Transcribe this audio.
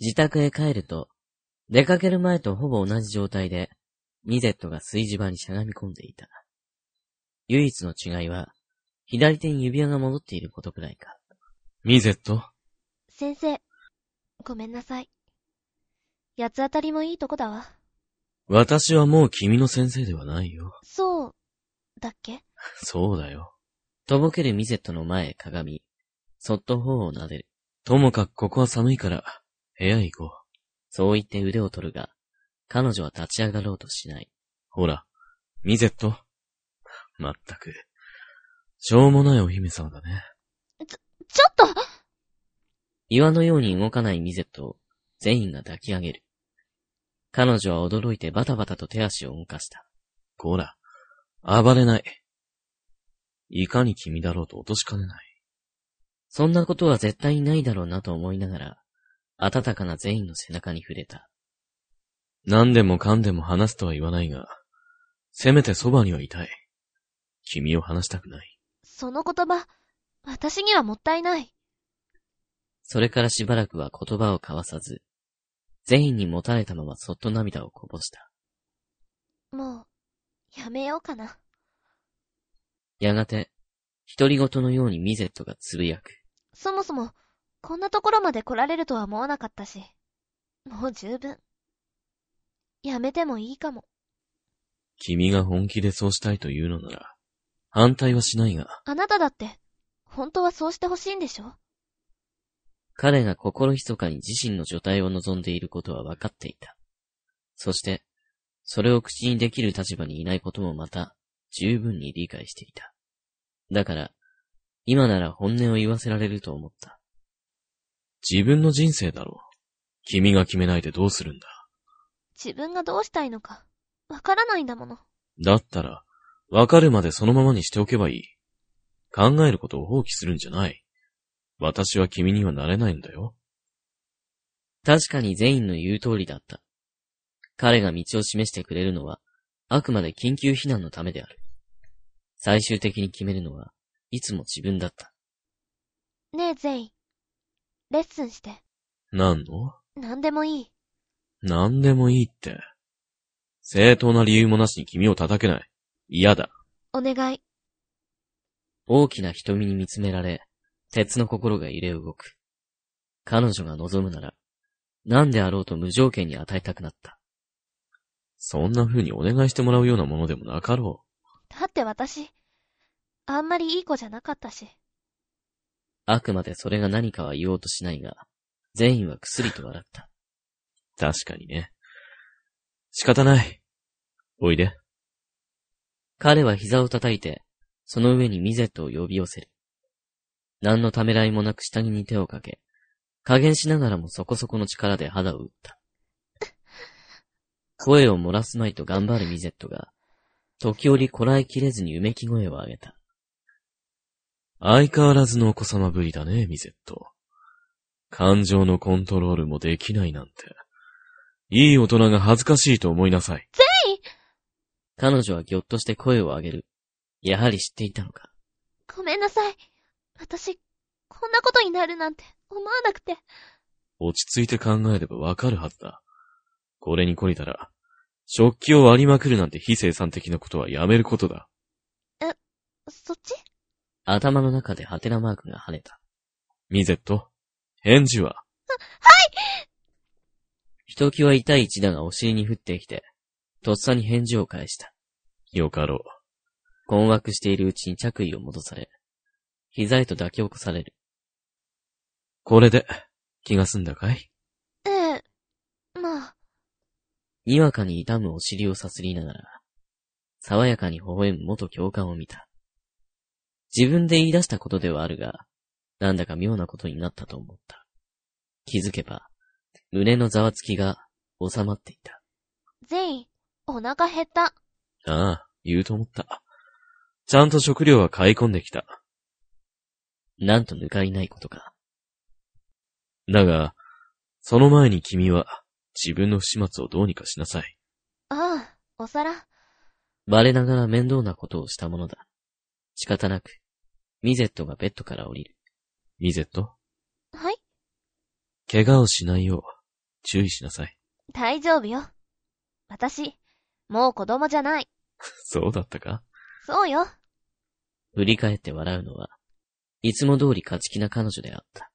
自宅へ帰ると、出かける前とほぼ同じ状態で、ミゼットが炊事場にしゃがみ込んでいた。唯一の違いは、左手に指輪が戻っていることくらいか。 ミゼット。 先生、ごめんなさい。八つ当たりもいいとこだわ。 私はもう君の先生ではないよ。 そう、だっけ？ そうだよ。 とぼけるミゼットの前へかがみ、そっと頬を撫でる。 ともかくここは寒いから、部屋へ行こう。 そう言って腕を取るが、彼女は立ち上がろうとしない。 ほら、ミゼット。まったく、しょうもないお姫様だね。 ちょっと！ 岩のように動かないミゼットを全員が抱き上げる。彼女は驚いてバタバタと手足を動かした。 こら、暴れない。いかに君だろうと落としかねない。 そんなことは絶対にないだろうなと思いながら、温かな全員の背中に触れた。 何でもかんでも話すとは言わないが、せめてそばにはいたい。君を話したくない。 その言葉、私にはもったいない。 それからしばらくは言葉を交わさず、全員に持たれたままそっと涙をこぼした。 もう、やめようかな。 やがて、独り言のようにミゼットがつぶやく。 そもそも、こんなところまで来られるとは思わなかったし、もう十分。やめてもいいかも。 君が本気でそうしたいというのなら、反対はしないが。 あなただって、本当はそうしてほしいんでしょ？ 彼が心密かに自身の除隊を望んでいることは分かっていた。そして、それを口にできる立場にいないこともまた、十分に理解していた。だから、今なら本音を言わせられると思った。 自分の人生だろう。君が決めないでどうするんだ。 自分がどうしたいのか、わからないんだもの。 だったら、わかるまでそのままにしておけばいい。考えることを放棄するんじゃない。私は君にはなれないんだよ。 確かに全員の言う通りだった。彼が道を示してくれるのは、あくまで緊急避難のためである。最終的に決めるのは、いつも自分だった。 ねえ、ゼイン。レッスンして。 何の？ なんでもいい。 何でもいいって。正当な理由もなしに君を叩けない。嫌だ。 お願い。 大きな瞳に見つめられ、鉄の心が揺れ動く。彼女が望むなら、何であろうと無条件に与えたくなった。 そんな風にお願いしてもらうようなものでもなかろだって私、あんまりいい子じゃなかったし。 あくまでそれが何かは言おうとしないが、全員はくすりと笑った。 確かにね。仕方ない。おいで。 彼は膝を叩いて、その上にミゼットを呼び寄せる。何のためらいもなく下着に手をかけ、加減しながらもそこそこの力で肌を打った。声を漏らすまいと頑張るミゼットが、時折こらえきれずにうめき声を上げた。 相変わらずのお子様ぶりだね、ミゼット。感情のコントロールもできないなんて。いい大人が恥ずかしいと思いなさい。 ゼイン！ 彼女はぎょっとして声を上げる。やはり知っていたのか。 ごめんなさい。私、こんなことになるなんて思わなくて。 落ち着いて考えればわかるはずだ。これに懲りたら、食器を割りまくるなんて非生産的なことはやめることだ。 そっち？ 頭の中でハテナマークが跳ねた。 ミゼット、返事は？ はい！ ひときわ痛い一打がお尻に降ってきて、とっさに返事を返した。 よかろう。 困惑しているうちに着衣を戻され、膝へと抱き起こされる。 これで、気が済んだかい？ ええ、まあ。 にわかに痛むお尻をさすりながら、爽やかに微笑む元教官を見た。自分で言い出したことではあるが、なんだか妙なことになったと思った。気づけば、胸のざわつきが収まっていた。 ゼイン、お腹減った。 ああ、言うと思った。ちゃんと食料は買い込んできた。 なんと抜かりないことか。 だが、その前に君は自分の不始末をどうにかしなさい。 ああ、お皿。 我ながら面倒なことをしたものだ。仕方なく、ミゼットがベッドから降りる。 ミゼット？ はい？ 怪我をしないよう注意しなさい。 大丈夫よ。私、もう子供じゃない。 そうだったか？ そうよ。 振り返って笑うのは、いつも通り勝ち気な彼女であった。